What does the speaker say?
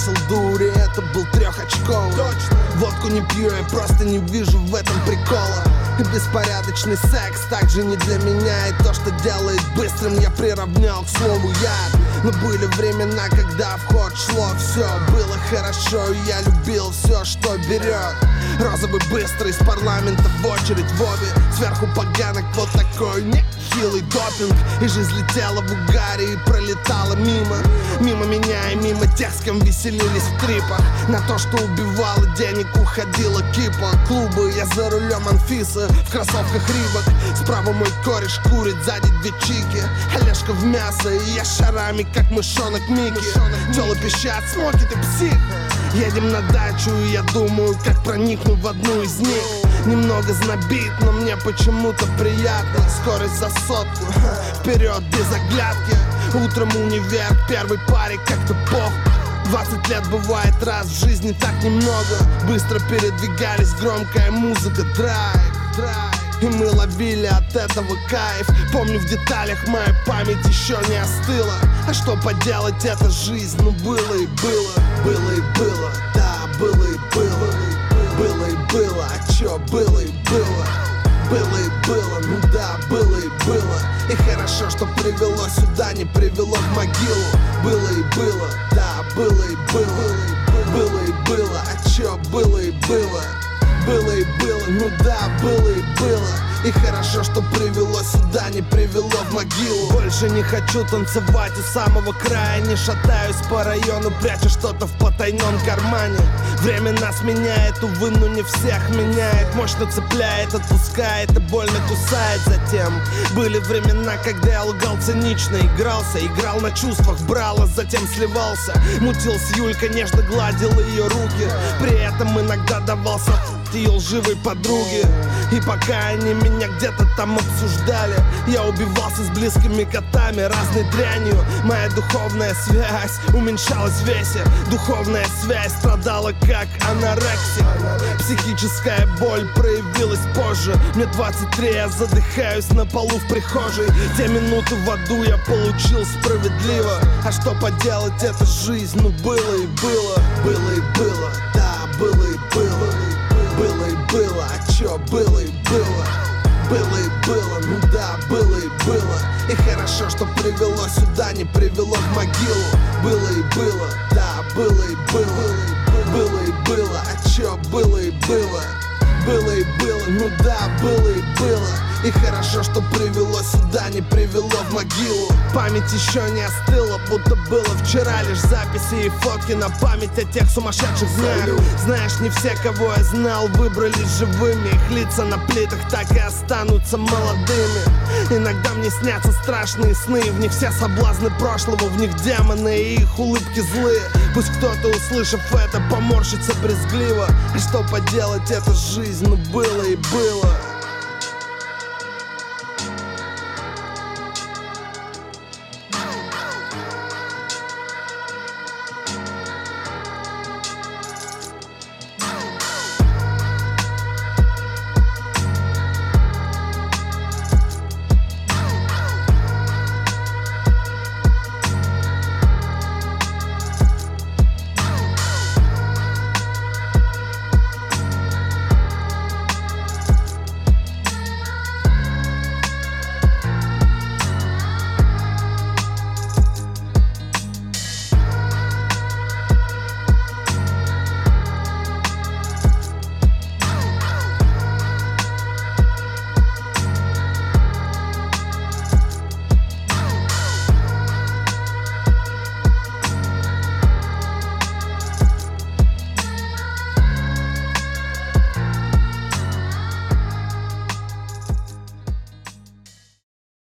бросил дури, это был трехочковый. Водку не пью, я просто не вижу в этом прикола. Беспорядочный секс также не для меня. И то, что делает быстрым, я приравнял к слову яд. Но были времена, когда в ход шло все. Было хорошо, и я любил все, что берет. Розовый быстрый из парламента в очередь в обе. Сверху поганок вот такой нехилый допинг. И жизнь летела в угаре и пролетала мимо. Мимо меня и мимо тех, с кем веселились в трипах. На то, что убивало денег, уходила кипа. Клубы, я за рулем Анфисы в кроссовках Рибок. Справа мой кореш курит, сзади две чики. Олежка в мясо, и я шарами, как мышонок Микки. Тёлы пищат, смоки, ты псих. Едем на дачу, и я думаю, как проникну в одну из них. Немного знобит, но мне почему-то приятно. Скорость за сотку, вперед без оглядки. Утром универ, первой паре как-то пох. 20 лет бывает раз в жизни, так немного. Быстро передвигались, громкая музыка, драйв. И мы ловили от этого кайф. Помню в деталях, моя память еще не остыла. А что поделать, это жизнь, ну было и было. Было и было, да, было и было. Было и было, а чё было и было. Было и было, ну да, было и было. И хорошо, что привело сюда, не привело в могилу. Было и было, да, было и было. Было и было, а чё было и было. Было и было, ну да, было и было. И хорошо, что привело сюда, не привело в могилу. Больше не хочу танцевать у самого края. Не шатаюсь по району, прячу что-то в потайном кармане. Время нас меняет, увы, но не всех меняет. Мощно цепляет, отпускает и больно кусает. Затем были времена, когда я лгал цинично. Играл на чувствах, брал, а затем сливался. Мутил с Юлькой, нежно гладил ее руки. При этом иногда давался ее лживой подруге. И пока они меня где-то там обсуждали, я убивался с близкими котами, разной дрянью. Моя духовная связь уменьшалась в весе. Духовная связь страдала как анорексия. Психическая боль проявилась позже. Мне 23, я задыхаюсь на полу в прихожей. Те минуты в аду я получил справедливо. А что поделать, это жизнь, ну было и было. Было и было, да, было и было. Было и было, а чё было и было. Было и было, ну да, было и было. И хорошо, что привело сюда, не привело в могилу. Было и было, да, было и было. Было и было, а чё было и было. Было и было, ну да, было и было. И хорошо, что привело сюда, не привело в могилу. Память еще не остыла, будто было вчера. Лишь записи и фотки на память о тех сумасшедших днях. Знаешь, не все, кого я знал, выбрались живыми. Их лица на плитах так и останутся молодыми. Иногда мне снятся страшные сны. В них все соблазны прошлого, в них демоны и их улыбки злые. Пусть кто-то, услышав это, поморщится брезгливо. А что поделать, это жизнь, ну было и было.